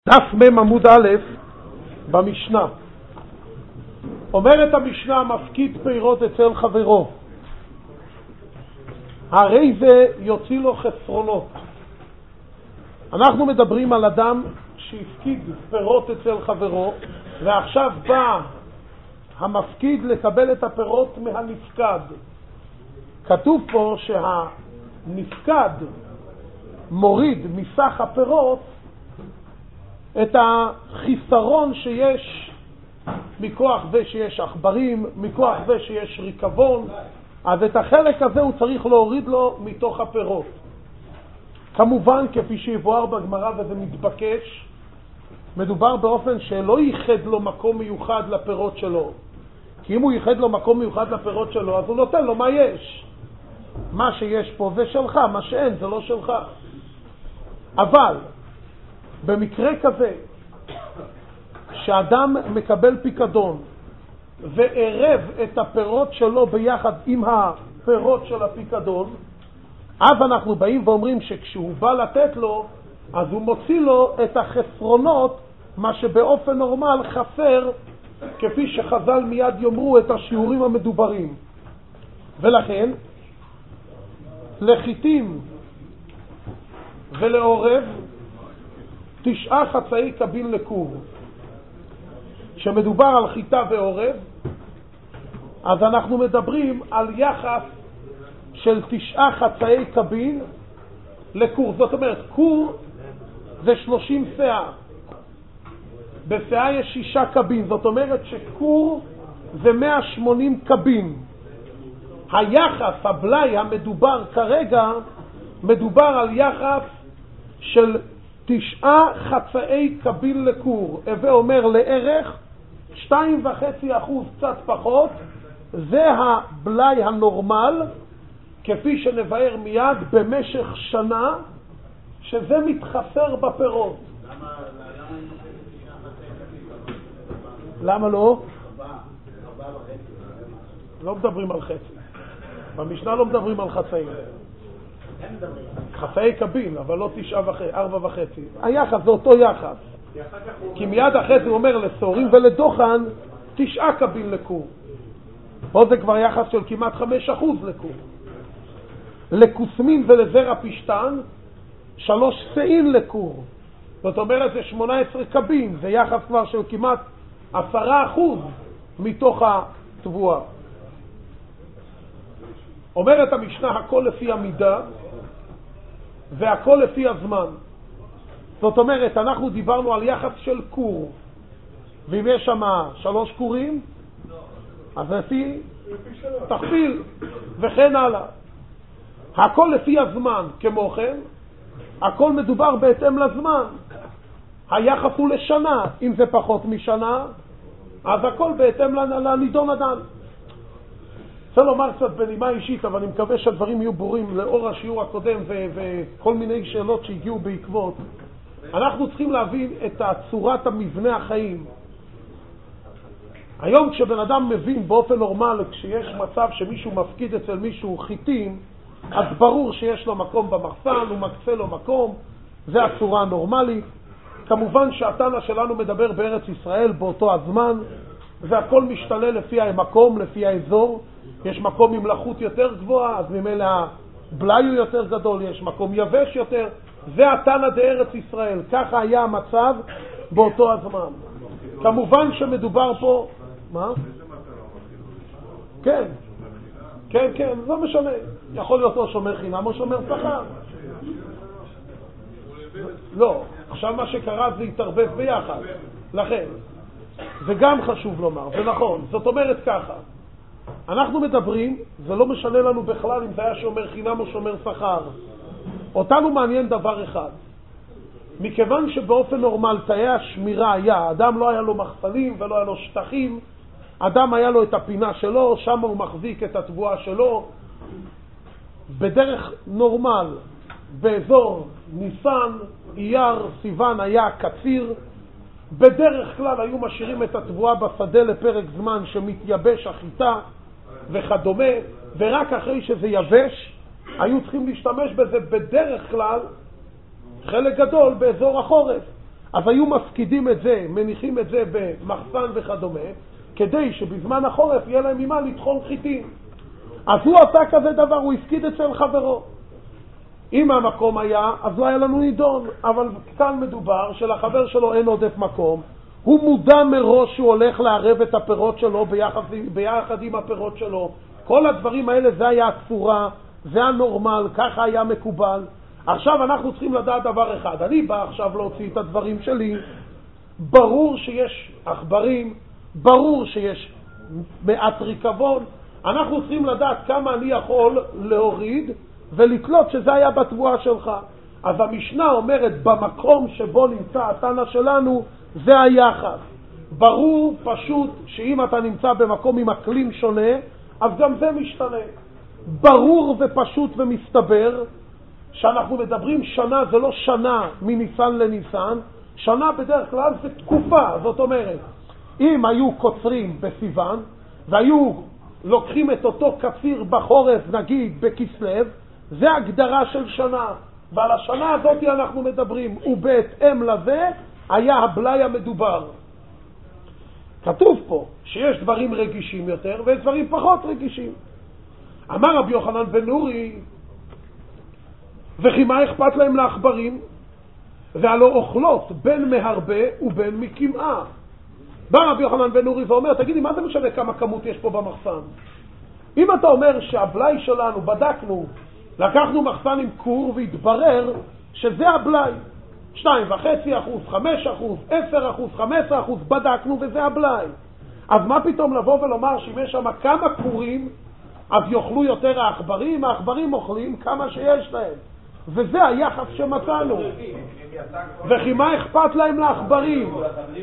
דף מ' עמוד א' במשנה. אומרת המשנה, מפקיד פירות אצל חברו, הרי זה יוציא לו חסרונות. אנחנו מדברים על אדם שהפקיד פירות אצל חברו, ועכשיו בא המפקיד לקבל את הפירות מהנפקד. כתוב פה שהנפקד מוריד מסך הפירות את החיסרון שיש מכוח זה שיש עכברים, מכוח זה שיש ריקבון, אז את החלק הזה הוא צריך להוריד לו מתוך הפירות. כמובן, כפי שיבואר בגמרא וזה מתבקש, מדובר באופן שלא ייחד לו מקום מיוחד לפירות שלו. כי אם הוא ייחד לו מקום מיוחד לפירות שלו, אז הוא נותן לו מה יש. מה שיש פה זה שלך, מה שאין זה לא שלך. אבל במקרה כזה, שאדם מקבל פיקדון וערב את הפירות שלו ביחד עם הפירות של הפיקדון, אז אנחנו באים ואומרים שכשהוא בא לתת לו, אז הוא מוציא לו את החסרונות, מה שבאופן נורמל חסר, כפי שחז"ל מיד יאמרו את השיעורים המדוברים. ולכן, לחיטים ולעורב 9 חצאי קבין לקור. כשמדובר על חיטה ועורב, אז אנחנו מדברים על יחס של 9 חצאי קבין לקור. זאת אומרת, קור זה 30 שאה. בשאה יש 6 קבין. זאת אומרת שקור זה 180 קבין. היחס, הבלי המדובר כרגע, מדובר על יחס של 9 חצאי קבין לקור. הווה אומר לערך 2.5% קצת פחות, זה הבלי הנורמל, כפי שנבהר מיד במשך שנה, שזה מתחסר בפירות. למה לא? 4.5. לא מדברים על חצי. במשנה לא מדברים על חצאים. חצאי קבין, אבל לא 4.5. היחס זה אותו יחס. כי מיד אחרי זה הוא אומר לסורים ולדוחן 9 קבין לקור. פה זה כבר יחס של כמעט 5% לקור. לקוסמין ולזרע פשטן 3 שאים לקור. זאת אומרת זה 18 קבין. זה יחס כבר של כמעט 10% מתוך התבואה. אומרת המשנה, הכל לפי המידה והכל לפי הזמן. זאת אומרת, אנחנו דיברנו על יחס של קור, ואם יש שם 3 קורים, אז לפי תכפיל וכן הלאה. הכל לפי הזמן, כמו כן, הכל מדובר בהתאם לזמן. היחס הוא לשנה, אם זה פחות משנה, אז הכל בהתאם לנידון הדן. רוצה לומר קצת בנימה אישית, אבל אני מקווה שהדברים יהיו ברורים לאור השיעור הקודם וכל מיני שאלות שהגיעו בעקבות. אנחנו צריכים להבין את צורת המבנה החיים. היום כשבן אדם מבין באופן נורמלי, כשיש מצב שמישהו מפקיד אצל מישהו חיטים, אז ברור שיש לו מקום במחסן, הוא מקצה לו מקום, זה הצורה הנורמלית. כמובן שהתנא שלנו מדבר בארץ ישראל באותו הזמן, זה הכל משתנה לפי המקום, לפי האזור. יש מקום עם לחות יותר גבוהה, אז ממילא הבלי הוא יותר גדול, יש מקום יבש יותר. זה התנא דארץ ישראל, ככה היה המצב באותו הזמן. כמובן שמדובר פה, מה? כן, כן, כן, זה משנה. יכול להיות או שומר חינם או שומר שכר. לא, עכשיו מה שקרה זה התערבב ביחד. לכן, זה גם חשוב לומר, זה נכון. זאת אומרת ככה, אנחנו מדברים, זה לא משנה לנו בכלל אם זה היה שומר חינם או שומר שכר. אותנו מעניין דבר אחד. מכיוון שבאופן נורמל תאי השמירה היה, אדם לא היה לו מחסנים ולא היה לו שטחים, אדם היה לו את הפינה שלו, שם הוא מחזיק את התבואה שלו. בדרך נורמל, באזור ניסן, אייר, סיוון היה קציר, בדרך כלל היו משאירים את התבואה בשדה לפרק זמן שמתייבש החיטה וכדומה, ורק אחרי שזה יבש היו צריכים להשתמש בזה בדרך כלל חלק גדול באזור החורף. אז היו מפקידים את זה, מניחים את זה במחסן וכדומה, כדי שבזמן החורף יהיה להם ממה לטחון חיטים. אז הוא עשה כזה דבר, הוא הפקיד אצל חברו. אם המקום היה, אז לא היה לנו נידון, אבל כאן מדובר שלחבר שלו אין עודף מקום, הוא מודע מראש שהוא הולך לערב את הפירות שלו ביחד עם הפירות שלו. כל הדברים האלה זה היה התפורה, זה הנורמל, ככה היה מקובל. עכשיו אנחנו צריכים לדעת דבר אחד, אני בא עכשיו להוציא את הדברים שלי, ברור שיש עכברים, ברור שיש מעט ריקבון, אנחנו צריכים לדעת כמה אני יכול להוריד ולקלוט שזה היה בתבואה שלך. אז המשנה אומרת במקום שבו נמצא התנא שלנו זה היחס. ברור פשוט שאם אתה נמצא במקום עם אקלים שונה אז גם זה משתנה. ברור ופשוט ומסתבר שאנחנו מדברים שנה, זה לא שנה מניסן לניסן, שנה בדרך כלל זה תקופה. זאת אומרת, אם היו קוצרים בסיוון והיו לוקחים את אותו קציר בחורף נגיד בכסלו, זה הגדרה של שנה, ועל השנה הזאת אנחנו מדברים, ובהתאם לזה היה הבלי המדובר. כתוב פה שיש דברים רגישים יותר ויש דברים פחות רגישים. אמר רבי יוחנן בן נורי, וכי מה אכפת להם לעכברים? והלא אוכלות בין מהרבה ובין מקמעה. בא רבי יוחנן בן נורי ואומר, תגידי, מה זה משנה כמה כמות יש פה במחסן? אם אתה אומר שהבלי שלנו, בדקנו, לקחנו מחסן עם קור והתברר שזה הבלי, 2.5%, 5%, 10%, 15%, בדקנו וזה הבלי. אז מה פתאום לבוא ולומר שאם יש שם כמה קורים, אז יאכלו יותר העכברים? העכברים אוכלים כמה שיש להם. וזה היחס שמצאנו. וכי מה אכפת להם לעכברים?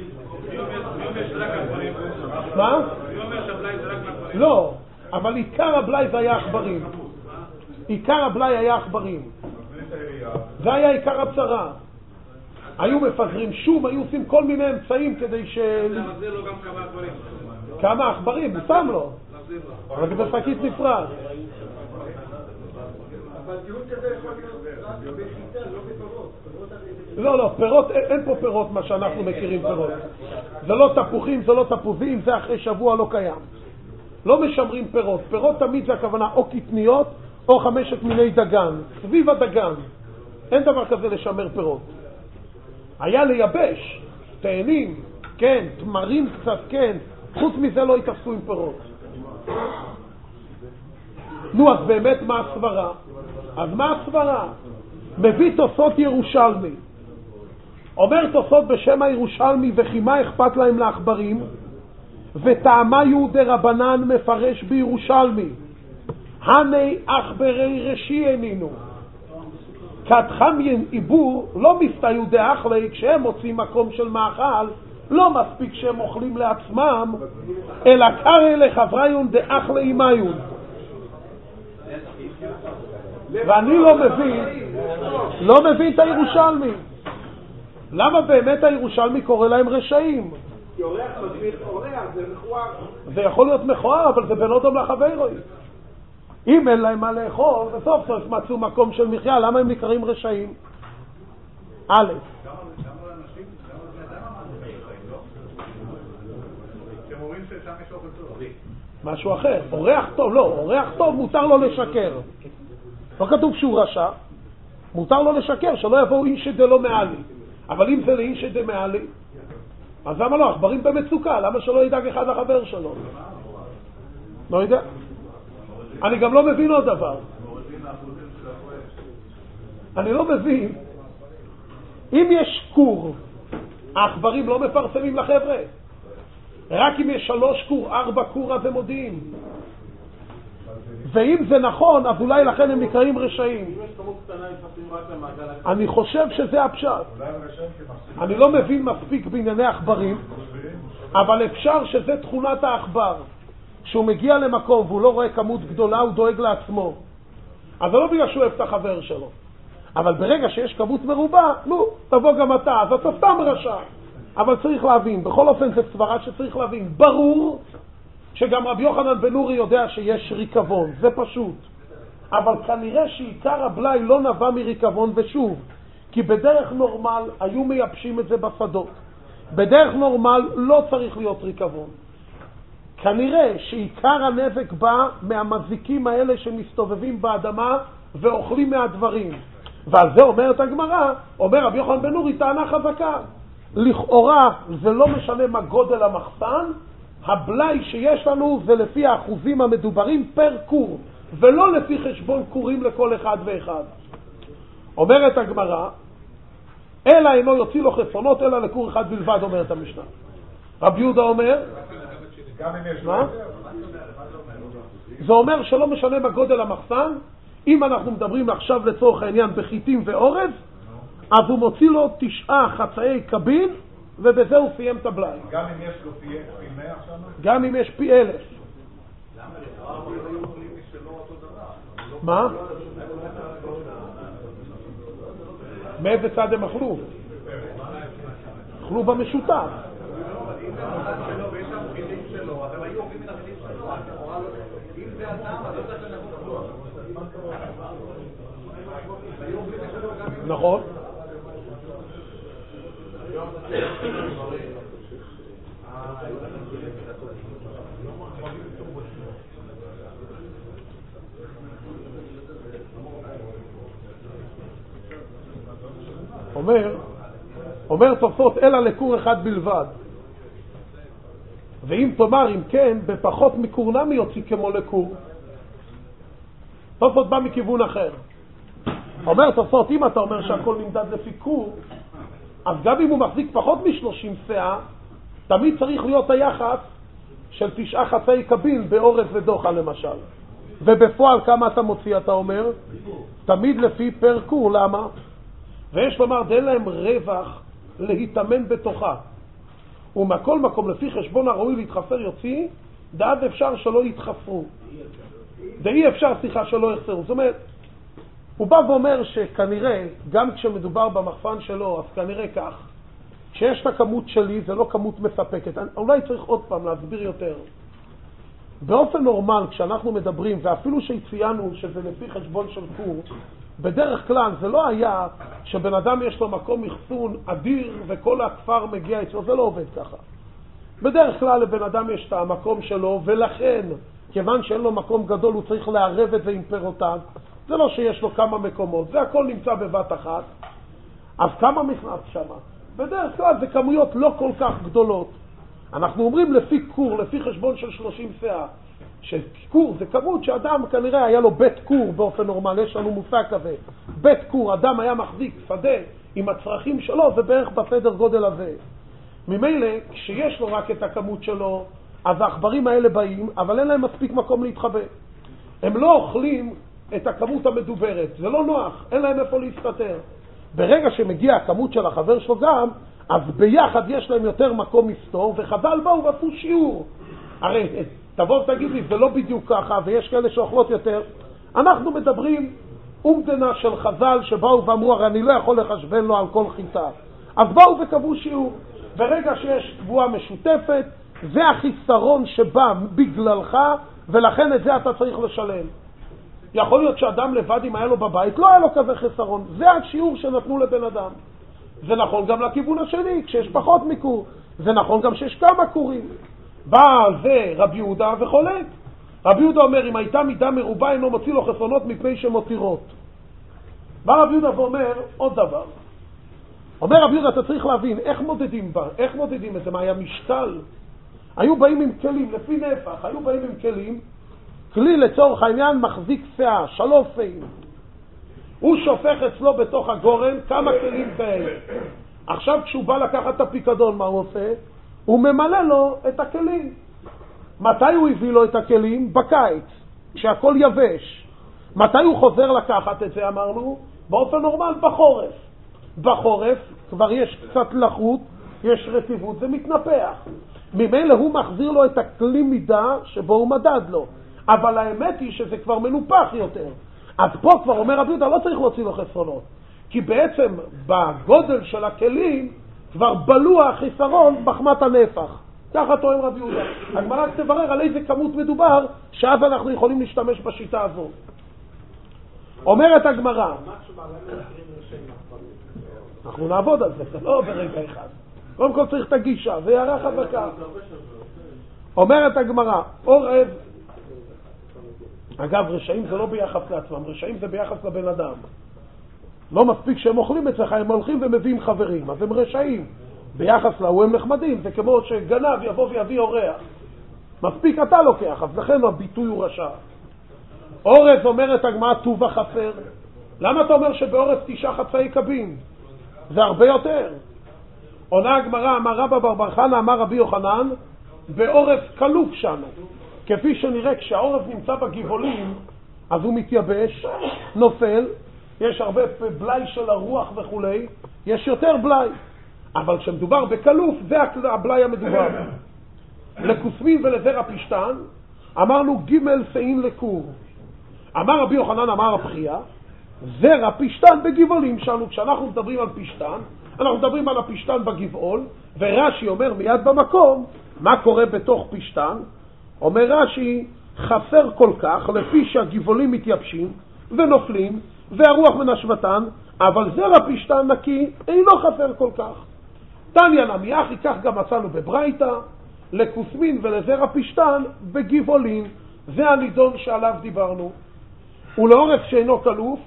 מה? לא, אבל עיקר הבלי זה היה עכברים. עיקר הבלי היה עכברים. זה היה עיקר הפשרה. היו מפזרים שום, היו עושים כל מיני אמצעים כדי להחזיר לו גם כמה עכברים. כמה עכברים? הוא שם לו. אבל זה בשקית נפרד. אבל דיון כזה יכול להיות רק בחיטה, לא בפירות. לא, פירות, אין פה פירות מה שאנחנו מכירים פירות. זה לא תפוחים, זה לא תפוזים, זה אחרי שבוע לא קיים. לא משמרים פירות. פירות תמיד זה הכוונה או קטניות או 5 מיני דגן. סביב הדגן. אין דבר כזה לשמר פירות. היה לייבש, תאנים, כן, תמרים קצת, כן. חוץ מזה לא התעסקו עם פירות. נו, אז באמת מה הסברה? אז מה הסברה? מביא תוספות ירושלמי. אומר תוספות בשם הירושלמי, וכי מה אכפת להם לעכברים? וטעמה יהודי רבנן מפרש בירושלמי, הני עכברי רשי אנינו. כתחמיין עיבור לא מסתה יהודי אחלי, כשהם מוצאים מקום של מאכל, לא מספיק שהם אוכלים לעצמם, אלא קרא לחבריון דאחלי אימיון. ואני לא מבין את הירושלמי. למה באמת הירושלמי קורא להם רשעים? כי אורח מסביר אורח, זה מכוער. זה יכול להיות מכוער, אבל זה בין אדם לחברוי. אם אין להם מה לאכול, בסוף סוף מצאו מקום של מחיה, למה הם נקראים רשעים? א', משהו אחר. אורח טוב, לא, אורח טוב מותר לו לשקר. לא כתוב שהוא רשע, מותר לו לשקר, שלא יבואו איש דלא מעלי. אבל אם זה לאיש דמעלי, אז למה לא? עכברים במצוקה, למה שלא ידאג אחד לחבר שלו? לא יודע. אני גם לא מבין עוד דבר. אני לא מבין, אם יש קור, העכברים לא מפרסמים לחבר'ה. רק אם יש 3 קור, 4 קור, אז הם מודיעים. ואם זה נכון, אז אולי לכן הם נקראים רשעים. אני חושב שזה הפשט. אני לא מבין מספיק בענייני עכברים, אבל אפשר שזה תכונת העכבר. כשהוא מגיע למקום והוא לא רואה כמות גדולה, הוא דואג לעצמו. אז זה לא בגלל שהוא אוהב את החבר שלו. אבל ברגע שיש כמות מרובה, תבוא גם אתה, אז אתה סתם רשע. אבל צריך להבין, בכל אופן זה סברה שצריך להבין. ברור שגם רבי יוחנן בן נורי יודע שיש ריקבון, זה פשוט. אבל כנראה שעיקר הבלי לא נבע מריקבון, ושוב, כי בדרך נורמל היו מייבשים את זה בשדות. בדרך נורמל לא צריך להיות ריקבון. כנראה שעיקר הנזק בא מהמזיקים האלה שמסתובבים באדמה ואוכלים מהדברים. ועל זה אומרת הגמרא, אומר רבי יוחנן בן נורי, טענה חזקה. לכאורה זה לא משנה מה גודל המחסן, הבלאי שיש לנו זה לפי האחוזים המדוברים פר קור, ולא לפי חשבון קורים לכל אחד ואחד. אומרת הגמרא, אלא אינו יוציא לו חסרונות, אלא לקור אחד בלבד, אומרת המשנה. רבי יהודה אומר, מה? זה אומר שלא משנה מה גודל המחסן, אם אנחנו מדברים עכשיו לצורך העניין בחיטים ואורז, אז הוא מוציא לו 9 חצאי קבין, ובזה הוא סיים את הבלאי. גם אם יש לו פי 100 שם? גם אם יש פי 1000. מה? מאיזה צד הם אכלו? אכלו במשותף. נכון. אומר תוספות אלא לקור אחד בלבד. ואם תאמר אם כן, בפחות מקור נמי יוציא כמו לקור. תוספות בא מכיוון אחר. אומר תוספות, אם אתה אומר שהכל נמדד לפי קור, אז גם אם הוא מחזיק פחות מ30 סאה, תמיד צריך להיות היחס של 9 חצאי קבין באורז ודוחה למשל. ובפועל כמה אתה מוציא, אתה אומר? תמיד לפי פר קור. למה? ויש לומר, דין להם רווח להתאמן בתוכה. ומכל מקום, לפי חשבון הראוי להתחפר יוציא, דעת אפשר שלא יתחפרו. ואי אפשר שלא יחסרו. זאת אומרת, הוא בא ואומר שכנראה, גם כשמדובר במחפן שלו, אז כנראה כך, כשיש את הכמות שלי, זה לא כמות מספקת. אולי צריך עוד פעם להסביר יותר. באופן נורמל, כשאנחנו מדברים, ואפילו שציינו שזה לפי חשבון של קור, בדרך כלל זה לא היה שבן אדם יש לו מקום מחסון אדיר וכל הכפר מגיע אצלו, זה לא עובד ככה. בדרך כלל לבן אדם יש את המקום שלו, ולכן, כיוון שאין לו מקום גדול, הוא צריך לערב את זה עם פירותיו. זה לא שיש לו כמה מקומות, זה הכל נמצא בבת אחת. אז כמה נכנס שם? בדרך כלל זה כמויות לא כל כך גדולות. אנחנו אומרים לפי קור, לפי חשבון של 30 סאה, שקור זה כמות שאדם כנראה היה לו בית קור באופן נורמל, יש לנו מושג כזה. בית קור, אדם היה מחזיק שדה עם הצרכים שלו, זה בערך בסדר גודל הזה. ממילא, כשיש לו רק את הכמות שלו, אז העכברים האלה באים, אבל אין להם מספיק מקום להתחבא. הם לא אוכלים את הכמות המדוברת, זה לא נוח, אין להם איפה להסתתר. ברגע שמגיע הכמות של החבר שלו גם, אז ביחד יש להם יותר מקום מסתור, וחז"ל באו ועשו שיעור. הרי תבוא ותגיד לי, זה לא בדיוק ככה, ויש כאלה שאוכלות יותר. אנחנו מדברים אומדנה של חז"ל שבאו ואמרו, הרי אני לא יכול לחשבן לו על כל חיטה. אז באו וקבעו שיעור. ברגע שיש קבועה משותפת, זה החיסרון שבא בגללך, ולכן את זה אתה צריך לשלם. יכול להיות שאדם לבד אם היה לו בבית, לא היה לו כזה חיסרון. זה השיעור שנתנו לבן אדם. זה נכון גם לכיוון השני, כשיש פחות מקור. זה נכון גם שיש כמה קורים. בא על זה רבי יהודה וחולק. רבי יהודה אומר, אם הייתה מידה מרובה אינו מוציא לו חסרונות מפני שמותירות. בא רבי יהודה ואומר עוד דבר. אומר רבי יהודה, אתה צריך להבין, איך מודדים בה? איך מודדים את זה? מה היה משקל? היו באים עם כלים, לפי נפח, היו באים עם כלים. כלי לצורך העניין מחזיק שאה, 3 שאים. הוא שופך אצלו בתוך הגורן כמה כלים כאלה. עכשיו כשהוא בא לקחת את הפיקדון, מה הוא עושה? הוא ממלא לו את הכלים. מתי הוא הביא לו את הכלים? בקיץ, כשהכל יבש. מתי הוא חוזר לקחת את זה, אמרנו? באופן נורמל, בחורף. בחורף כבר יש קצת לחות, יש רטיבות, זה מתנפח. ממילא הוא מחזיר לו את הכלי מידה שבו הוא מדד לו. אבל האמת היא שזה כבר מנופח יותר. אז פה כבר אומר רבי יהודה, לא צריך להוציא לו חסרונות. כי בעצם בגודל של הכלים כבר בלוע החיסרון בחמת הנפח. ככה טוען רבי יהודה. הגמרא תברר על איזה כמות מדובר, שאז אנחנו יכולים להשתמש בשיטה הזו. אומרת הגמרא, אנחנו נעבוד על זה, זה לא ברגע אחד. קודם כל צריך את הגישה, זה הערה חזקה. אומרת הגמרא, עורב, אגב, רשעים זה לא ביחס לעצמם, רשעים זה ביחס לבן אדם. לא מספיק שהם אוכלים אצלך, הם הולכים ומביאים חברים, אז הם רשעים. ביחס להוא הם נחמדים, זה כמו שגנב יבוא ויביא אורח. מספיק אתה לוקח, אז לכן הביטוי הוא רשע. אורז אומרת הגמרא טובה חסר. למה אתה אומר שבאורז 9 חצאי קבין? זה הרבה יותר. עונה הגמרא, אמר רבא בר בר חנא, אמר רבי יוחנן, באורז קלוף שנו. כפי שנראה, כשהאורז נמצא בגבעולים, אז הוא מתייבש, נופל, יש הרבה בלי של הרוח וכו', יש יותר בלי. אבל כשמדובר בקלוף, זה הבלי המדובר. לקוסמין ולזרע פשטן, אמרנו ג' סעין לקור. אמר רבי יוחנן, אמר הבחייה, זרע פשטן בגבעולים שלנו. כשאנחנו מדברים על פשטן, אנחנו מדברים על הפשטן בגבעול, ורש"י אומר מיד במקום, מה קורה בתוך פשטן? אומר רש"י, חסר כל כך, לפי שהגבעולים מתייבשים ונופלים, והרוח מנשבתן, אבל זרע פשטן נקי אינו חסר כל כך. תניא נמי אחי, כך גם מצאנו בברייתא, לקוסמין ולזרע פשטן בגבעולים. זה הנידון שעליו דיברנו. ולאורף שאינו קלוף,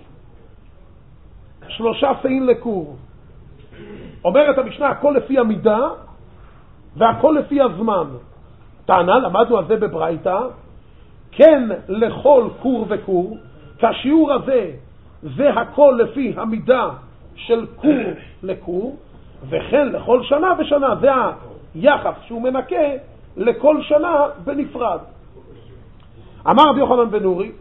3 סעין לקור. אומרת המשנה, הכל לפי המידה והכל לפי הזמן. טענה, למדנו על זה בברייתא, כן לכל קור וקור, כשהשיעור הזה זה הכל לפי המידה של קור לקור, וכן לכל שנה ושנה, זה היחס שהוא מנקה לכל שנה בנפרד. אמר רבי יוחנן בן נורי,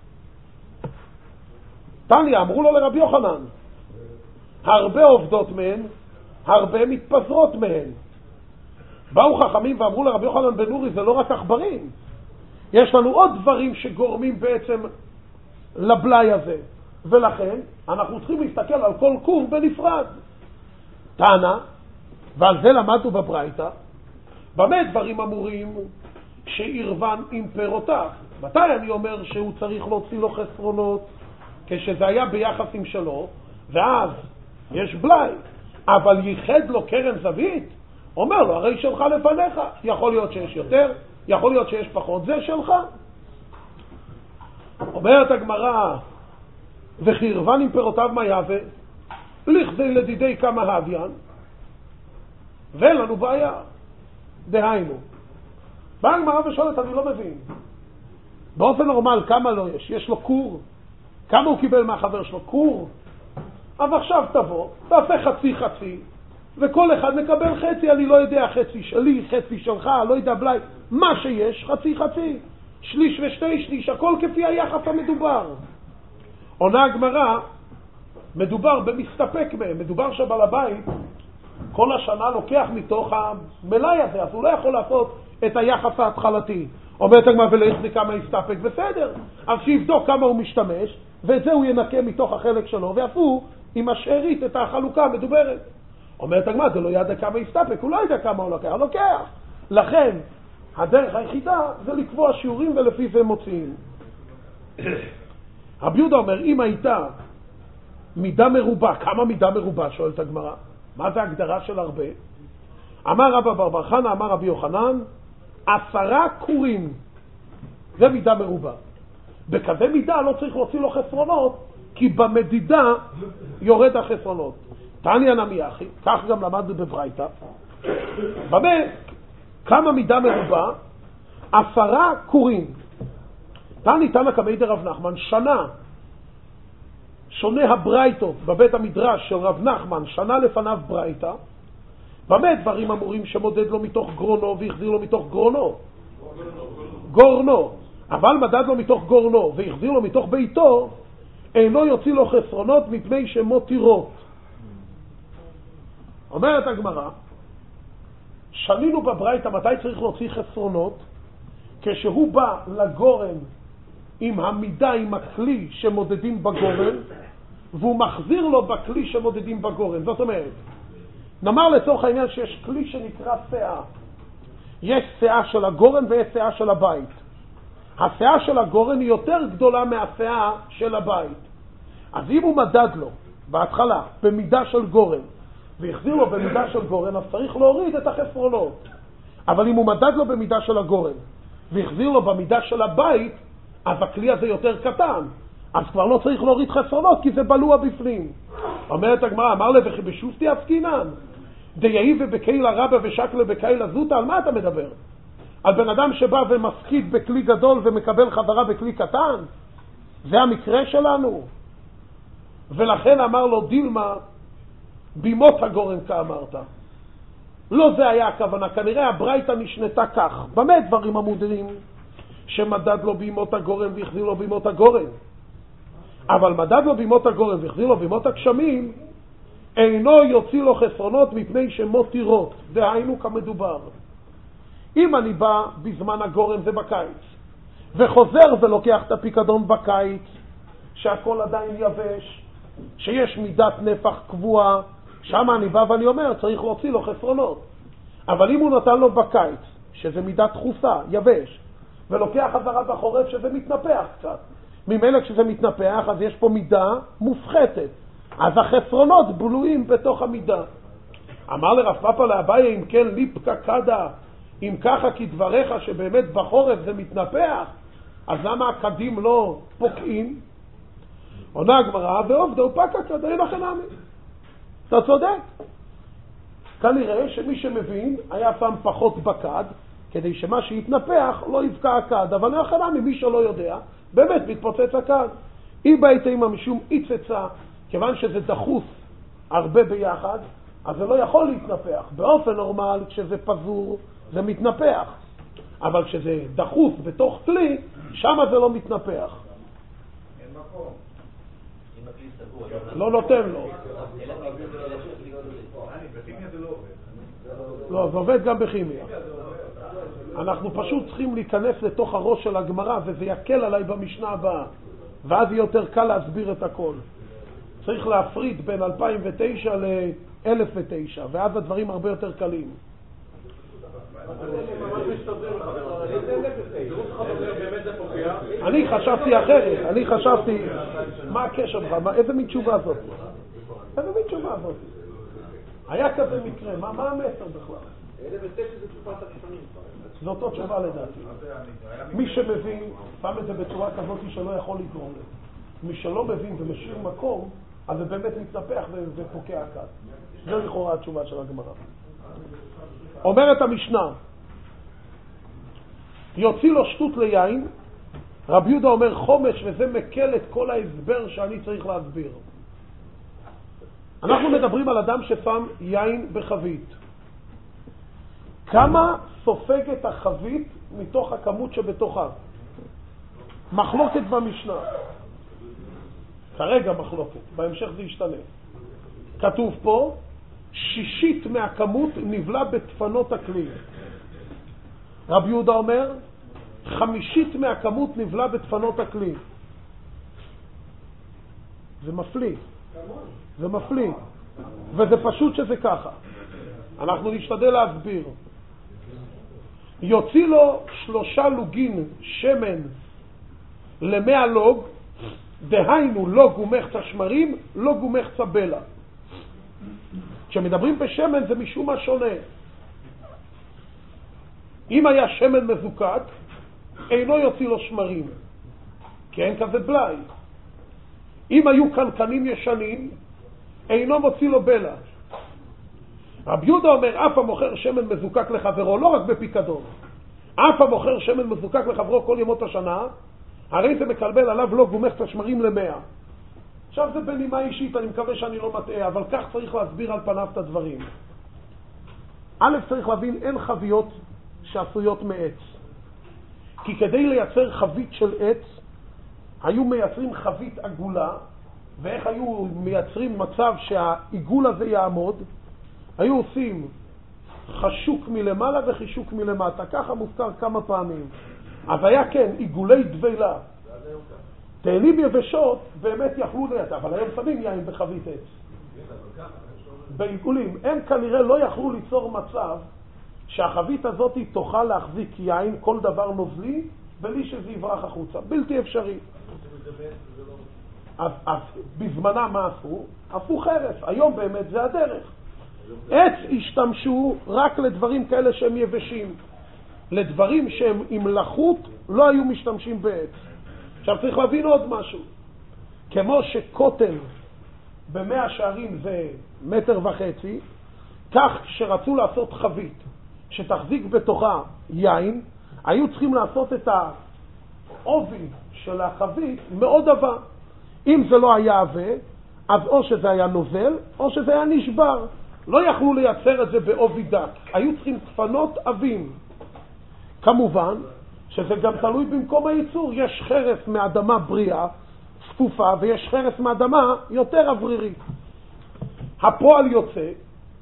תניא, אמרו לו לרבי יוחנן, הרבה עובדות מהן, הרבה מתפזרות מהן. באו חכמים ואמרו לרבי יוחנן בן נורי, זה לא רק עכברים, יש לנו עוד דברים שגורמים בעצם לבלי הזה, ולכן אנחנו צריכים להסתכל על כל קור בנפרד. טענה, ועל זה למדנו בברייתא, במה דברים אמורים שעירבן עם פירותיו? מתי אני אומר שהוא צריך להוציא לו חסרונות? כשזה היה ביחס עם שלו, ואז יש בלי, אבל ייחד לו קרן זווית, אומר לו, הרי שלך לפניך, יכול להיות שיש יותר, יכול להיות שיש פחות, זה שלך. אומרת הגמרא, וכי עירבן עם פירותיו מה יהווה? לכדי לדידי כמה הוויין, ואין לנו בעיה. דהיינו, באה הגמרא ושואלת, אני לא מבין, באופן נורמל כמה לא יש? יש לו קור? כמה הוא קיבל מהחבר שלו? קור? אז עכשיו תבוא, תעשה חצי חצי, וכל אחד מקבל חצי, אני לא יודע, חצי שלי, חצי שלך, לא יודע בלי, מה שיש, חצי חצי, שליש ושתי שליש, הכל כפי היחס המדובר. עונה הגמרא, מדובר במסתפק מהם, מדובר שבעל הבית כל השנה לוקח מתוך המלאי הזה, אז הוא לא יכול לעשות את היחס ההתחלתי. אומרת הגמרא, ולהחזיק כמה יסתפק, בסדר, אז שיבדוק כמה הוא משתמש, ואת זה הוא ינקה מתוך החלק שלו, ואפו עם השארית את החלוקה המדוברת. אומרת הגמרא, זה לא ידע כמה יסתפק, הוא לא יודע כמה הוא לוקח, הוא לוקח. לכן, הדרך היחידה זה לקבוע שיעורים ולפי זה מוציאים. רבי יהודה אומר, אם הייתה מידה מרובה, כמה מידה מרובה? שואלת הגמרא. מה זה הגדרה של הרבה? אמר רבא בר בר חנא, אמר רבי יוחנן, 10 קורים. זה מידה מרובה. בכזה מידה לא צריך להוציא לו חסרונות, כי במדידה יורד החסרונות. תניא נמי אחי, כך גם למדנו בברייתא. באמת, כמה מידה מרובה? 10 קורים. תנא כמי דרב נחמן, שנה. שונה הברייתות בבית המדרש של רב נחמן, שנה לפניו ברייתא. במה דברים אמורים שמודד לו מתוך גרונו והחזיר לו מתוך גרונו? גורנו. אבל מדד לו מתוך גורנו והחזיר לו מתוך ביתו, אינו יוציא לו חסרונות מפני שמותירות. אומרת הגמרא, שנינו בברייתא מתי צריך להוציא חסרונות? כשהוא בא לגורן עם המידה, עם הכלי שמודדים בגורן, והוא מחזיר לו בכלי שמודדים בגורן. זאת אומרת, נאמר לצורך העניין שיש כלי שנקרא שאה. יש שאה של הגורן ויש שאה של הבית. השאה של הגורן היא יותר גדולה מהשאה של הבית. אז אם הוא מדד לו בהתחלה, במידה של גורן, והחזיר לו במידה של גורן, אז צריך להוריד את החסרונות. אבל אם הוא מדד לו במידה של הגורן, והחזיר לו במידה של הבית, אז הכלי הזה יותר קטן. אז כבר לא צריך להוריד חסרונות, כי זה בלוע בפנים. אומרת הגמרא, אמר לה, וכי בשופטי עסקינן, דייהי ובקהילה רבה ושקלה בקהילה זוטה, על מה אתה מדבר? על בן אדם שבא ומפקיד בכלי גדול ומקבל חברה בכלי קטן? זה המקרה שלנו. ולכן אמר לו דילמה, בימות הגורן כאמרת. לא זה היה הכוונה, כנראה הברייתא נשנתה כך. במה דברים המודרים? שמדד לו בימות הגורן והחזיר לו בימות הגורן. אבל מדד לו בימות הגורן והחזיר לו בימות הגשמים, אינו יוציא לו חסרונות מפני שמותירות. דהיינו כמדובר. אם אני בא בזמן הגורן זה בקיץ, וחוזר ולוקח את הפיקדון בקיץ, שהכל עדיין יבש, שיש מידת נפח קבועה, שם אני בא ואני אומר, צריך להוציא לו חסרונות. אבל אם הוא נתן לו בקיץ, שזה מידת דחוסה, יבש, ולוקח חזרה בחורף שזה מתנפח קצת, ממילא כשזה מתנפח, אז יש פה מידה מופחתת. אז החסרונות בלויים בתוך המידה. אמר לרב פאפא לאביי, אם כן ליפקא קדא, אם ככה כדבריך שבאמת בחורף זה מתנפח, אז למה הקדים לא פוקעים? עונה הגמרא, ועובדו פקא קדא, אין לכם נמי. אתה צודק. כנראה שמי שמבין היה פעם פחות בקד, כדי שמה שיתנפח לא יבקע הקד, אבל אין לכם נמי, מי שלא יודע, באמת מתפוצץ הקד. אי ביתה אימא משום איצצה, כיוון שזה דחוס הרבה ביחד, אז זה לא יכול להתנפח. באופן נורמל, כשזה פזור, זה מתנפח. אבל כשזה דחוס בתוך כלי, שם זה לא מתנפח. אין מקום. לא נותן לו. בכימיה זה לא עובד. לא, זה עובד גם בכימיה. אנחנו פשוט צריכים להיכנס לתוך הראש של הגמרא, וזה יקל עליי במשנה הבאה. ואז יהיה יותר קל להסביר את הכל. צריך להפריד בין 2009 ל-1009, ואז הדברים הרבה יותר קלים. אני חשבתי אחרת, אני חשבתי, מה הקשר שלך? איזה מין תשובה זאת? איזה מין תשובה זאת? היה כזה מקרה, מה המסר בכלל? 1009 זה תקופת הראשונים. זו אותו תשובה לדעתי. מי שמבין, שם את זה בצורה כזאת שלא יכול לגרום לזה. מי שלא מבין ומשאיר מקום, אז זה באמת מתנפח ופוקע הקד. זה לכאורה התשובה של הגמרא. אומרת המשנה, יוציא לו שטות ליין, רבי יהודה אומר חומש, וזה מקל את כל ההסבר שאני צריך להסביר. אנחנו מדברים על אדם ששם יין בחבית. כמה סופגת החבית מתוך הכמות שבתוכה? מחלוקת במשנה. כרגע מחלוקת, בהמשך זה ישתנה. כתוב פה, 1/6 מהכמות נבלה בתפנות הכלי. רבי יהודה אומר, 1/5 מהכמות נבלה בתפנות הכלי. זה מפליא. זה מפליא. וזה פשוט שזה ככה. אנחנו נשתדל להסביר. יוציא לו 3 לוגין שמן ל100 לוג, דהיינו לוג ומחצה שמרים, לוג ומחצה בלה. כשמדברים בשמן זה משום מה שונה. אם היה שמן מזוקק, אינו יוציא לו שמרים, כי אין כזה בלאי. אם היו קנקנים ישנים, אינו מוציא לו בלה. רבי יהודה אומר, אף המוכר שמן מזוקק לחברו, לא רק בפיקדון, אף המוכר שמן מזוקק לחברו כל ימות השנה, הרי זה מקלבל עליו לוג ומחצה שמרים ל100. עכשיו זה בנימה אישית, אני מקווה שאני לא מטעה, אבל כך צריך להסביר על פניו את הדברים. א', צריך להבין, אין חביות שעשויות מעץ. כי כדי לייצר חבית של עץ, היו מייצרים חבית עגולה, ואיך היו מייצרים מצב שהעיגול הזה יעמוד? היו עושים חשוק מלמעלה וחישוק מלמטה, ככה מוזכר כמה פעמים. אז היה כן, עיגולי דבילה. תאנים יבשות באמת יכלו לייצר, אבל היום שמים יין בחבית עץ. בעיגולים. הם כנראה לא יכלו ליצור מצב שהחבית הזאת תוכל להחזיק יין, כל דבר נוזלי, בלי שזה יברח החוצה. בלתי אפשרי. אז בזמנה מה עשו? עשו חרס. היום באמת זה הדרך. עץ השתמשו רק לדברים כאלה שהם יבשים. לדברים שהם עם לחות לא היו משתמשים בעץ. עכשיו צריך להבין עוד משהו. כמו שקוטן ב100 שערים זה 1.5 מטר, כך שרצו לעשות חבית שתחזיק בתוכה יין, היו צריכים לעשות את העובי של החבית מאוד עבה. אם זה לא היה עבה, אז או שזה היה נוזל או שזה היה נשבר. לא יכלו לייצר את זה בעובי דק, היו צריכים דפנות עבים. כמובן שזה גם תלוי במקום הייצור. יש חרס מאדמה בריאה צפופה ויש חרס מאדמה יותר אוורירית. הפועל יוצא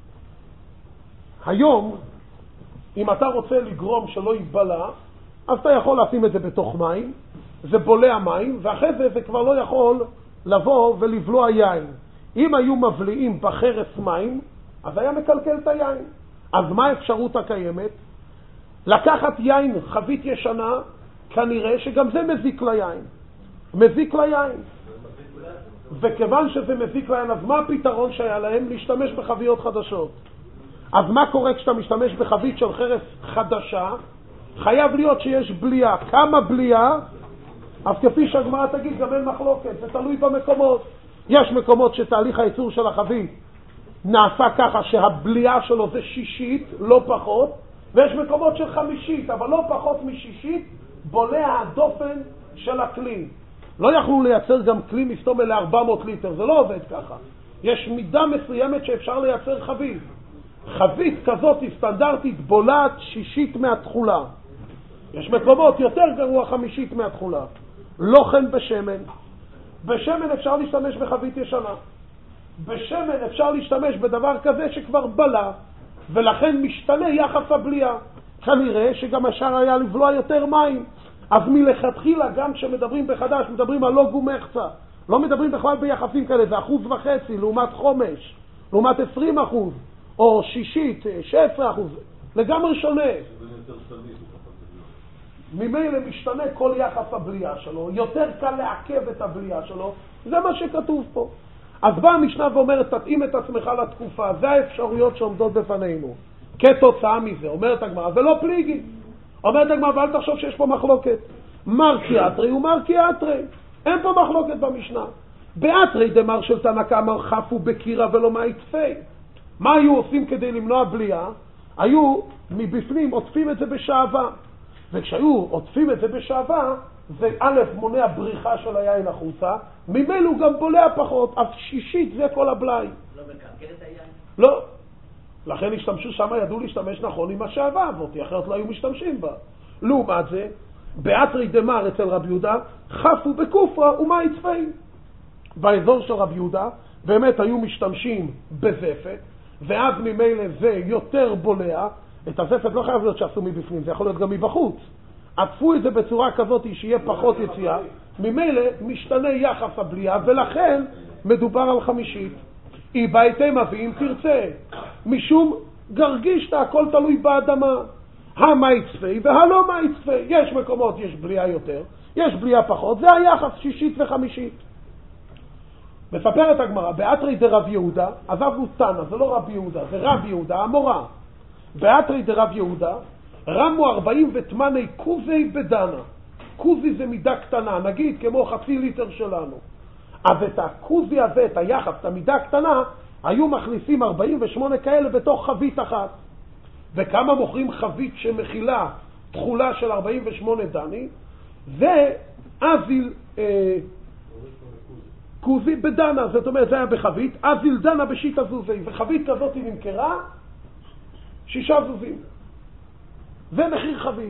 היום, אם אתה רוצה לגרום שלא ייבלע, אז אתה יכול לשים את זה בתוך מים, זה בולע מים, ואחרי זה כבר לא יכול לבוא ולבלוע יין. אם היו מבליעים בחרס מים, אז היה מקלקל את היין. אז מה האפשרות הקיימת? לקחת יין, חבית ישנה, כנראה שגם זה מזיק ליין. מזיק ליין. וכיוון שזה מזיק ליין, אז מה הפתרון שהיה להם? להשתמש בחביות חדשות. אז מה קורה כשאתה משתמש בחבית של חרס חדשה? חייב להיות שיש בליעה. כמה בליעה? אז כפי שהגמרא תגיד, גם אין מחלוקת. זה תלוי במקומות. יש מקומות שתהליך הייצור של החבית נעשה ככה שהבליעה שלו זה 60, לא פחות, ויש מקומות של 50, אבל לא פחות מ60 בולע הדופן של הכלי. לא יכלו לייצר גם כלי מסתום אלה 400 ליטר, זה לא עובד ככה. יש מידה מסוימת שאפשר לייצר חבית. חבית כזאת סטנדרטית בולעת 60 מהתחולה. יש מקומות יותר גרוע 50 מהתחולה. לא כן בשמן. בשמן אפשר להשתמש בחבית ישנה. בשמן אפשר להשתמש בדבר כזה שכבר בלע, ולכן משתנה יחס הבליעה. כנראה שגם אפשר היה לבלוע יותר מים. אז מלכתחילה גם כשמדברים בחדש, מדברים על לא גומחצה. לא מדברים בכלל ביחסים כאלה, זה 1.5% לעומת 5, לעומת 20%, או 16%. לגמרי שונה. ממילא משתנה כל יחס הבליעה שלו, יותר קל לעכב את הבליעה שלו, זה מה שכתוב פה. אז באה המשנה ואומרת, תתאים את עצמך לתקופה, זה האפשרויות שעומדות בפנינו. כתוצאה מזה, אומרת הגמרא, ולא פליגי. אומרת הגמרא, ואל תחשוב שיש פה מחלוקת. מרקיאטרי ומרקיאטרי. אין פה מחלוקת במשנה. באטרי דמר של תנא קמא חפו בקירה ולא מהיצפי. מה היו עושים כדי למנוע בליעה? היו מבפנים עוטפים את זה בשעבה. וכשהיו עוטפים את זה בשעבה, זה א' מונע בריחה של היין החוצה, ממילא הוא גם בולע פחות, אז 60 זה כל הבלאי. לא מקרקל את היין? לא. לכן השתמשו שם, ידעו להשתמש נכון עם השעבה הזאת, אחרת לא היו משתמשים בה. לעומת זה, באטרי דמר אצל רבי יהודה, חפו בקופרה ומה יצפי. באזור של רבי יהודה, באמת היו משתמשים בזפת, ואז ממילא זה יותר בולע. את הזפת לא חייב להיות שעשו מבפנים, זה יכול להיות גם מבחוץ. עטפו את זה בצורה כזאת שיהיה פחות יציאה, ממילא משתנה יחס הבליעה, ולכן מדובר על 50. אי ביתם אבים תרצה, משום גרגישת, הכל תלוי באדמה. המאי צפי והלא מאי צפי. יש מקומות יש בליעה יותר, יש בליעה פחות, זה היחס 60 ו50. מספרת הגמרא, באטרי דרב יהודה, עזבנו תנא, זה לא רב יהודה, זה רב יהודה, המורה. באטרי דרב יהודה, רמו 48 קוזי בדנה. קוזי זה מידה קטנה, נגיד כמו 0.5 ליטר שלנו. אז את הקוזי הזה, את היחס, את המידה הקטנה, היו מכניסים 48 כאלה בתוך חבית אחת. וכמה מוכרים חבית שמכילה תחולה של 48 דני? זה אזיל קוזי בדנה, זאת אומרת זה היה בחבית, אזיל דנה בשיטה זוזי, וחבית כזאת היא נמכרה 6 זוזים. זה מחיר חבית.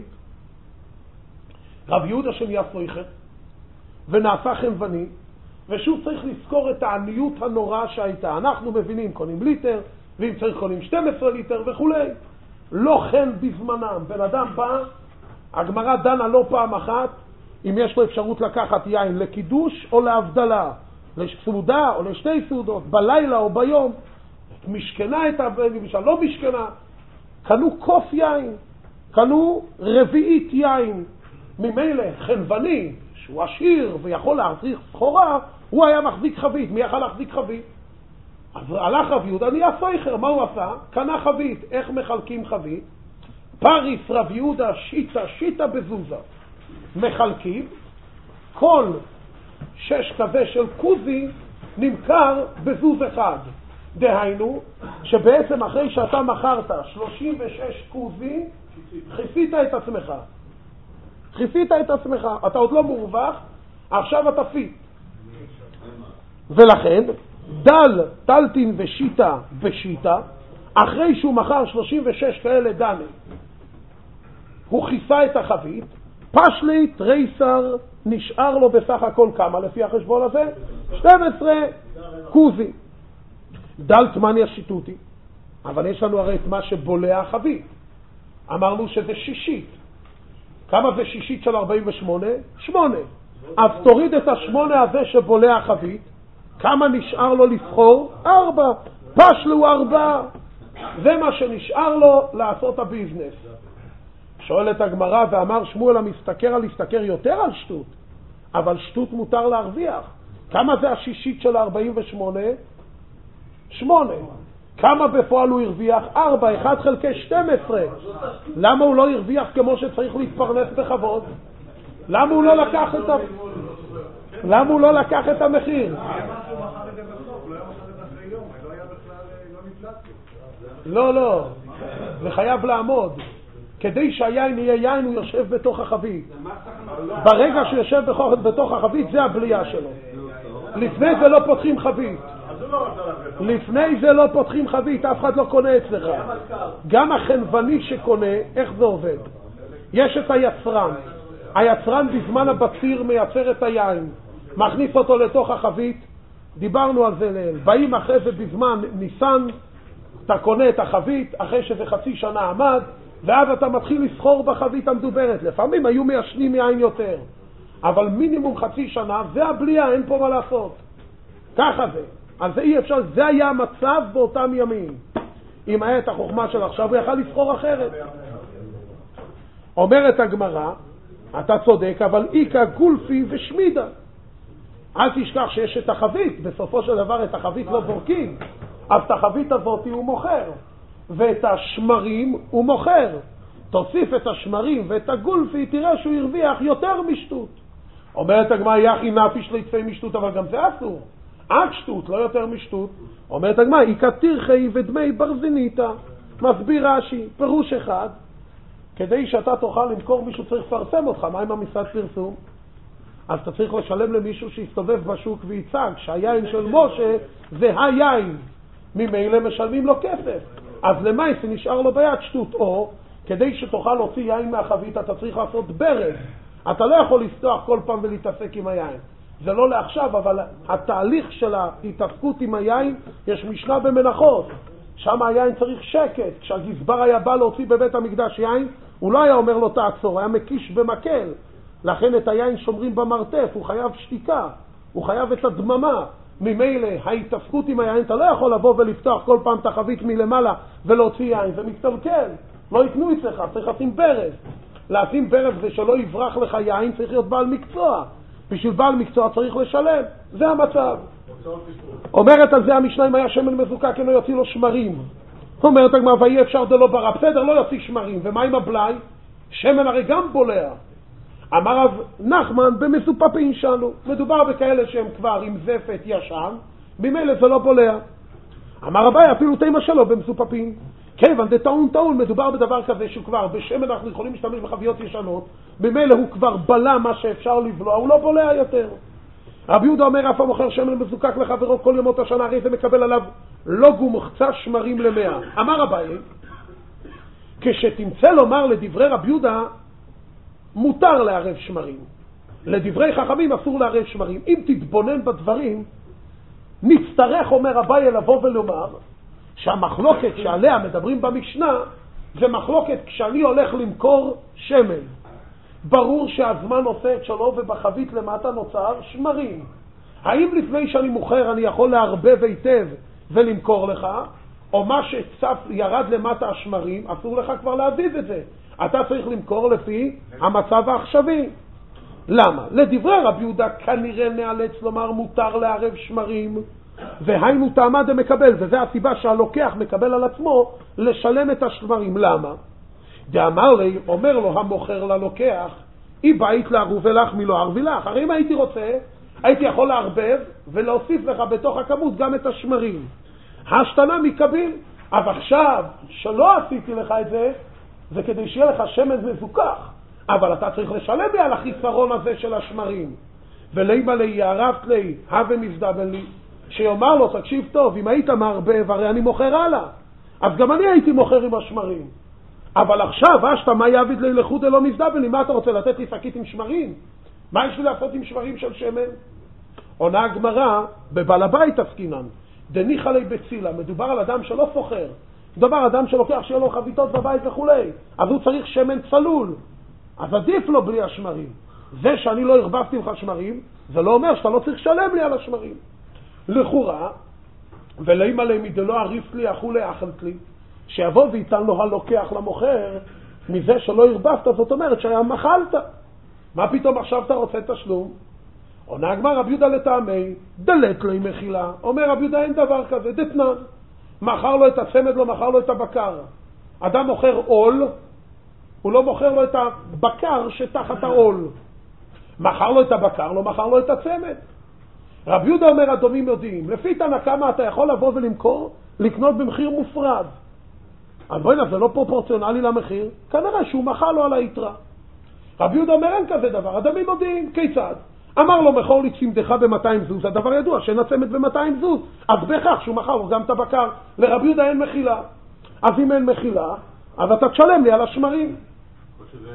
רב יהודה שנהיה סויכר ונעשה חנווני, ושוב צריך לזכור את העניות הנוראה שהייתה. אנחנו מבינים, קונים ליטר, ואם צריך קונים 12 ליטר וכו'. לא כן בזמנם. בן אדם בא, הגמרא דנה לא פעם אחת, אם יש לו אפשרות לקחת יין לקידוש או להבדלה, לסעודה או לשתי סעודות, בלילה או ביום, משכנה את הבן, לא משכנה, קנו כוס יין, קנו רביעית יין. ממילא חנווני שהוא עשיר ויכול להחזיק סחורה, הוא היה מחזיק חבית. מי יכל להחזיק חבית? אז הלך רב יהודה, נהיה סויכר. מה הוא עשה? קנה חבית. איך מחלקים חבית? פריס רב יהודה שיטה בזוזה. מחלקים, כל 6 קווה של קוזי נמכר בזוז אחד. דהיינו, שבעצם אחרי שאתה מכרת 36 קוזי, חיסית את עצמך. אתה עוד לא מורווח, עכשיו אתה פיט. ולכן, טלטין ושיטה, אחרי שהוא מכר 36 כאלה דני, הוא חיסה את החבית, פשלי טרייסר נשאר לו בסך הכל כמה לפי החשבון הזה? 12 קוזי. דלתמניה שיטוטי, אבל יש לנו הרי את מה שבולע החבית. אמרנו שזה שישית. כמה זה שישית של 48? 8. אז תוריד את 8 הזה שבולע החבית, כמה נשאר לו לבחור? 4. פשלו 4. זה מה שנשאר לו לעשות הביזנס. שואלת הגמרא, ואמר שמואל המסתכר על להסתכר יותר על שטות, אבל שטות מותר להרוויח. כמה זה השישית של 48? 8. כמה בפועל הוא הרוויח? 4. 1 חלקי 12. למה הוא לא הרוויח כמו שצריך להתפרנס בכבוד? למה הוא לא לקח את המחיר? לא, זה חייב לעמוד. כדי שהיין יהיה יין הוא יושב בתוך החבית. ברגע שיושב בתוך החבית זה הבליעה שלו. לפני זה לא פותחים חבית. אף אחד לא קונה אצלך. גם החנווני שקונה, איך זה עובד? יש את היצרן בזמן הבציר מייצר את היין, מכניס אותו לתוך החבית. דיברנו על זה ליל. באים אחרי זה בזמן ניסן, אתה קונה את החבית אחרי שזה חצי שנה עמד, ואז אתה מתחיל לסחור בחבית המדוברת. לפעמים היו מיישנים יין יותר, אבל מינימום חצי שנה זה הבליעה, אין פה מה לעשות. ככה זה. אז זה אי אפשר, זה היה המצב באותם ימים. אם היה את החוכמה של עכשיו, הוא יכל לסחור אחרת. אומרת הגמרא, אתה צודק, אבל איקה גולפי ושמידה. אל תשכח שיש את החבית, בסופו של דבר את החבית לא זורקים, אז את החבית הזאת הוא מוכר, ואת השמרים הוא מוכר. תוסיף את השמרים ואת הגולפי, תראה שהוא הרוויח יותר משטות. אומרת הגמרא, יחי נפיש ליצפי משטות, אבל גם זה אסור. עד שטות, לא יותר משטות. אומרת הגמרא, איקה תרחי ודמי ברזיניתה. מסביר רש"י, פירוש אחד, כדי שאתה תוכל למכור מישהו צריך לפרסם אותך. מה עם המשרד פרסום? אז אתה צריך לשלם למישהו שיסתובב בשוק ויצג שהיין של משה זה היין, ממילא משלמים לו כסף. אז למעשה נשאר לו ביד שטות. או כדי שתוכל להוציא יין מהחבית אתה צריך לעשות ברז. אתה לא יכול לפתוח כל פעם ולהתעסק עם היין. זה לא לעכשיו, אבל התהליך של ההתעסקות עם היין, יש משנה במנחות, שם היין צריך שקט. כשהגזבר היה בא להוציא בבית המקדש יין, הוא לא היה אומר לו תעצור, היה מקיש במקל. לכן את היין שומרים במרתף, הוא חייב שתיקה, הוא חייב את הדממה. ממילא ההתעסקות עם היין, אתה לא יכול לבוא ולפתוח כל פעם את החבית מלמעלה ולהוציא יין, זה מסתלקל, לא ייתנו אצלך, צריך לשים ברז. לשים ברז ושלא יברח לך יין צריך להיות בעל מקצוע. בשביל בעל מקצוע צריך לשלם, זה המצב. אומרת על זה המשנה, אם היה שמן מזוקק אינו יוציא לו שמרים. אומרת הגמרא, ואי אפשר דלא ברא, בסדר, לא יוציא שמרים. ומה עם הבלי? שמן הרי גם בולע. אמר רב נחמן, במסופפין שלנו, מדובר בכאלה שהם כבר עם זפת ישן, ממילא זה לא בולע. אמר אביי, אפילו תימא שלו במסופפין. כיוון טעון, מדובר בדבר כזה שהוא כבר בשמן אנחנו יכולים להשתמש בחביות ישנות, ממילא הוא כבר בלע מה שאפשר לבלוע, הוא לא בולע יותר. רבי יהודה אומר, אף המוכר שמן מזוקק לחברו כל ימות השנה, הרי זה מקבל עליו לוגו מוחצה שמרים ל100. אמר אביי, כשתמצא לומר לדברי רבי יהודה, מותר לערב שמרים. לדברי חכמים אסור לערב שמרים. אם תתבונן בדברים, נצטרך, אומר אביי, לבוא ולומר, שהמחלוקת שעליה מדברים במשנה, זה מחלוקת כשאני הולך למכור שמן. ברור שהזמן עושה את שלו ובחבית למטה נוצר שמרים. האם לפני שאני מוכר אני יכול להרבב היטב ולמכור לך, או מה שצף ירד למטה השמרים, אסור לך כבר להזיז את זה. אתה צריך למכור לפי המצב העכשווי. למה? לדברי רבי יהודה כנראה נאלץ לומר מותר לערב שמרים, והיינו טעמה דמקבל, וזה הסיבה שהלוקח מקבל על עצמו לשלם את השמרים. למה? דאמר לי, אומר לו המוכר ללוקח, אי בית לערוב לך מלא ערבי לך. הרי אם הייתי רוצה, הייתי יכול לערבב ולהוסיף לך בתוך הכמות גם את השמרים. השתנה מקביל. אבל עכשיו שלא עשיתי לך את זה, זה כדי שיהיה לך שמן מזוכח. אבל אתה צריך לשלם לי על החיסרון הזה של השמרים. ולימה לי יערבת לי, הווה מזדבן לי, שיאמר לו, תקשיב טוב, אם היית מערבב, הרי אני מוכר הלאה. אז גם אני הייתי מוכר עם השמרים. אבל עכשיו, אשתה מה יעביד לי לחוד אלא מזדבן לי, מה אתה רוצה, לתת לי שקית עם שמרים? מה יש לי לעשות עם שמרים של שמן? עונה הגמרא, בבעל הבית עסקינן, דניחא לי בצילה, מדובר על אדם שלא סוחר, מדובר על אדם שלוקח שיהיה לו חביתות בבית וכולי, אז הוא צריך שמן צלול, אז עדיף לו בלי השמרים. זה שאני לא הרבבתי לך שמרים, זה לא אומר שאתה לא צריך לשלם לי על השמרים. לכאורה, ולימה לי מדלא עריף לי אכולי אכלת לי, שיבוא ויתן לו הלוקח למוכר, מזה שלא הרבבת, זאת אומרת שהיה מחלת. מה פתאום עכשיו אתה רוצה תשלום? עונה הגמרא רבי יהודה לטעמי, דלת לי מחילה. אומר רבי יהודה אין דבר כזה, דתנן. מכר לו את הצמד, לא מכר לו את הבקר. אדם מוכר עול, הוא לא מוכר לו את הבקר שתחת העול. מכר לו את הבקר, לא מכר לו את הצמד. רבי יהודה אומר, אדומים יודעים, לפי תנא קמא אתה יכול לבוא ולמכור, לקנות במחיר מופרד. אז בואי נעשה, זה לא פרופורציונלי למחיר, כנראה שהוא מכר לו על היתרה. רבי יהודה אומר, אין כזה דבר, אדומים יודעים, כיצד? אמר לו, מכור לי צמדך ב-200 זוז, הדבר ידוע, שאין הצמד ב-200 זוז, אז בכך שהוא מכר לו גם את הבקר. לרבי יהודה אין מחילה. אז אם אין מחילה, אז אתה תשלם לי על השמרים. שזה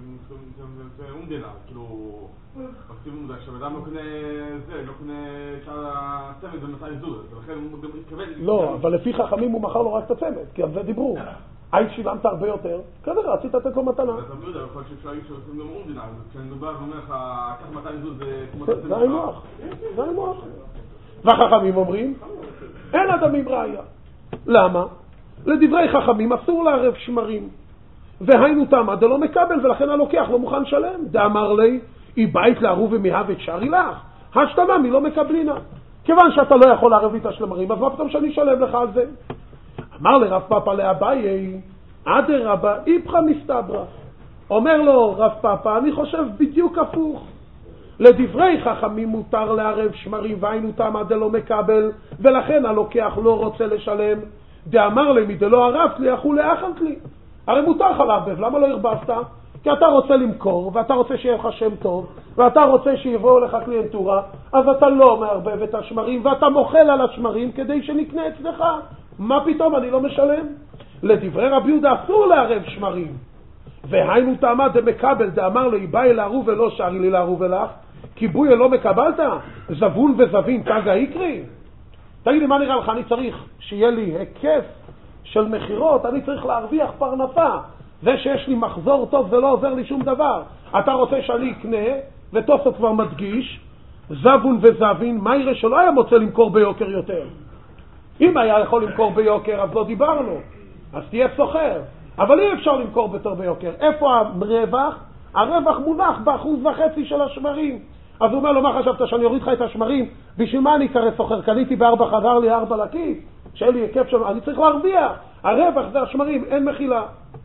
אומדנה, כאילו, מקסימום זה כשאדם לא קונה זה, לא קונה הצמד ב-200 זוז, ולכן הוא גם מתכוון... לא, אבל לפי חכמים הוא מכר לו רק את הצמד, כי על זה דיברו. היית שילמת הרבה יותר, כנראה, רצית לתת לו מתנה. אתה יודע, יכול להיות שאפשר שעושים גם אומדנה, כשאני מדבר ואומר לך, קח 200 זוז זה כמו... זה היימוח, זה היימוח. והחכמים אומרים, אין אדמים ראיה. למה? לדברי חכמים אסור לערב שמרים. והיינו טעמה דלא מקבל, ולכן הלוקח לא מוכן לשלם. דאמר לי, היא בית לערוב ומהוות שרי לך, השתמה מי לא מקבלינה. כיוון שאתה לא יכול לערב לי את השמרים, אז מה פתאום שאני אשלם לך על זה? אמר לרב פאפא לאביי, אדרבה איפכא מסתברא. אומר לו רב פאפא, אני חושב בדיוק הפוך. לדברי חכמים מותר לערב שמרים והיינו טעמה דלא מקבל, ולכן הלוקח לא רוצה לשלם. דאמר לי מדלא ערבת לי אכולי אכלת לי. הרי מותר לך לערבב, למה לא הרבבת? כי אתה רוצה למכור, ואתה רוצה שיהיה לך שם טוב, ואתה רוצה שיבואו לך קליינטורה, אז אתה לא מערבב את השמרים, ואתה מוכל על השמרים כדי שנקנה אצלך. מה פתאום אני לא משלם? לדברי רבי יהודה אסור לערב שמרים. והיינו טעמה דמקבל, דאמר לי, באי לערוב ולא שרי לי לערוב אלך, כי בויה לא מקבלת? זבון וזבין תגה יקרי. תגיד לי, מה נראה לך? אני צריך שיהיה לי היקף של מחירות, אני צריך להרוויח פרנסה. זה שיש לי מחזור טוב זה לא עוזר לי שום דבר. אתה רוצה שאני אקנה, ותוספות כבר מדגיש, זבון וזבין, מה יראה שלא היה מוצא למכור ביוקר יותר? אם היה יכול למכור ביוקר, אז לא דיברנו. אז תהיה סוחר. אבל אי אפשר למכור בתור ביוקר. איפה הרווח? הרווח מונח ב1.5% של השמרים. אז הוא אומר לו, מה חשבת שאני אוריד לך את השמרים? בשביל מה אני אקרא סוחר? קניתי ב4 חדר לי 4 לכיס. שאין לי היקף שם, אני צריך להרוויח. הרווח זה השמרים, אין מחילה.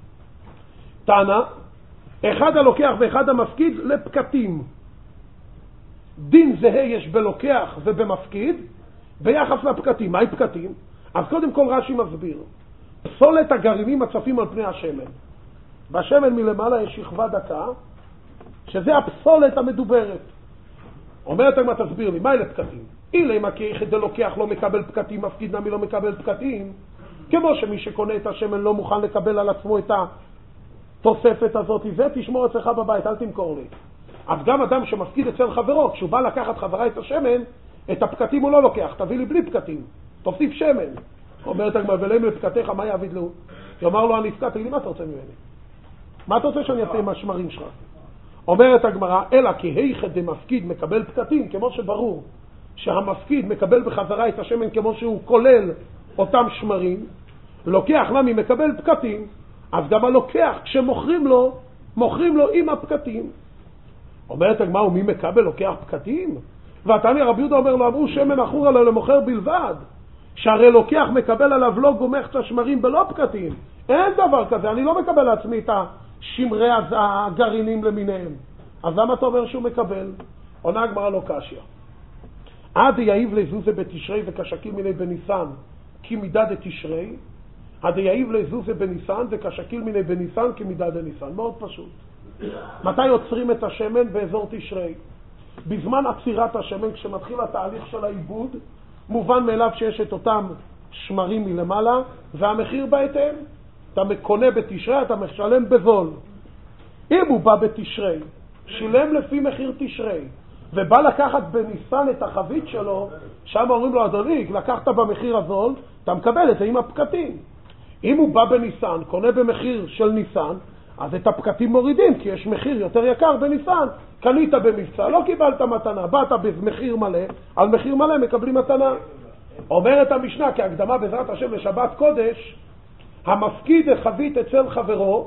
טענה, אחד הלוקח ואחד המפקיד לפקטים. דין זהה יש בלוקח ובמפקיד ביחס לפקטים. מהי פקטים? אז קודם כל רש"י מסביר. פסולת הגרעינים הצפים על פני השמן. בשמן מלמעלה יש שכבה דקה, שזה הפסולת המדוברת. אומרת מה תסביר לי, מה אלה פקטים? אילי מכיח דלוקח לא מקבל פקטים, מפקיד נמי לא מקבל פקטים, כמו שמי שקונה את השמן לא מוכן לקבל על עצמו את התוספת הזאת, זה תשמור אצלך בבית, אל תמכור לי. אז גם אדם שמפקיד אצל חברו, כשהוא בא לקחת חברה את השמן, את הפקטים הוא לא לוקח, תביא לי בלי פקטים, תוסיף שמן. אומרת הגמרא, ולהם לפקטיך מה יעביד לו? יאמר לו הנפקד, תגיד לי, מה אתה רוצה ממני? מה אתה רוצה שאני אעשה עם השמרים שלך? אומרת הגמרא, אלא כי היכד דמפקיד מקבל פקטים, כמו שברור שהמפקיד מקבל בחזרה את השמן כמו שהוא כולל אותם שמרים, לוקח למי מקבל פקטים, אז גם הלוקח כשמוכרים לו, מוכרים לו עם הפקטים. אומרת הגמרא, ומי מקבל לוקח פקטים? והתניא רבי יהודה אומר לו, אמרו שמן אחור עליו למוכר בלבד, שהרי לוקח מקבל עליו לא גומח את השמרים בלא פקטים. אין דבר כזה, אני לא מקבל לעצמי את השמרי הגרעינים למיניהם. אז למה אתה אומר שהוא מקבל? עונה הגמרא לא קשיא. עד יאיב לזוזה בתשרי וכשקיל מיני בניסן כי מידה דתשרי, עד יאיב לזוזה בניסן וכשקיל מיני בניסן כי מידה דניסן. מאוד פשוט. מתי יוצרים את השמן? באזור תשרי. בזמן עצירת השמן, כשמתחיל התהליך של העיבוד, מובן מאליו שיש את אותם שמרים מלמעלה, והמחיר בהתאם. אתה קונה בתשרי, אתה משלם בזול. אם הוא בא בתשרי, שילם לפי מחיר תשרי, ובא לקחת בניסן את החבית שלו, שם אומרים לו, אדוני, לקחת במחיר הזול, אתה מקבל את זה עם הפקטים. אם הוא בא בניסן, קונה במחיר של ניסן, אז את הפקטים מורידים, כי יש מחיר יותר יקר בניסן. קנית במבצע, לא קיבלת מתנה, באת במחיר מלא, על מחיר מלא מקבלים מתנה. אומרת המשנה, כהקדמה בעזרת השם לשבת קודש, המפקיד החבית אצל חברו,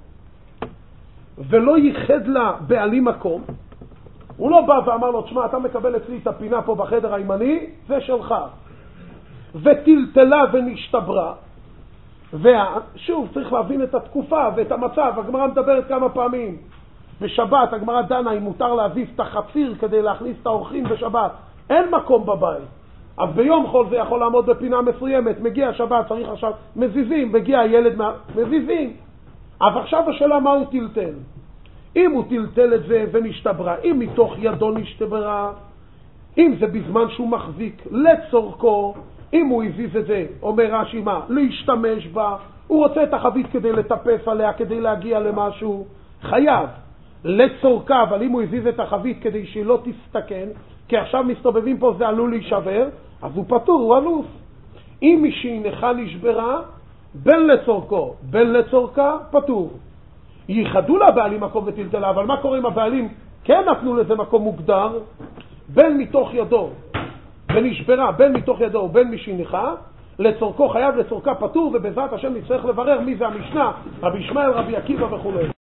ולא ייחד לה בעלים מקום, הוא לא בא ואמר לו, תשמע, אתה מקבל אצלי את הפינה פה בחדר הימני, זה שלך. וטלטלה ונשתברה, ושוב, צריך להבין את התקופה ואת המצב. הגמרא מדברת כמה פעמים. בשבת, הגמרא דנה, אם מותר להזיז את החציר כדי להכניס את האורחים בשבת. אין מקום בבית. אז ביום חול זה יכול לעמוד בפינה מסוימת. מגיע שבת, צריך עכשיו, מזיזים, מגיע ילד, מזיזים. אז עכשיו השאלה מה הוא טלטל. אם הוא טלטל את זה ונשתברה, אם מתוך ידו נשתברה, אם זה בזמן שהוא מחזיק לצורכו, אם הוא הזיז את זה, אומר רש"י מה, להשתמש בה, הוא רוצה את החבית כדי לטפס עליה, כדי להגיע למשהו, חייב לצורכה, אבל אם הוא הזיז את החבית כדי שהיא לא תסתכן, כי עכשיו מסתובבים פה זה עלול להישבר, אז הוא פטור, הוא אלוף. אם משעינך נשברה, בין לצורכו, בין לצורכה, פטור. ייחדו לה בעלים מקום וטלטלה, אבל מה קורה אם הבעלים כן נתנו לזה מקום מוגדר, בין מתוך ידו, ונשברה, בין מתוך ידו ובין משעינך, לצורכו חייב, לצורכה פטור, ובעזרת השם נצטרך לברר מי זה המשנה, רבי ישמעאל, רבי עקיבא וכו'.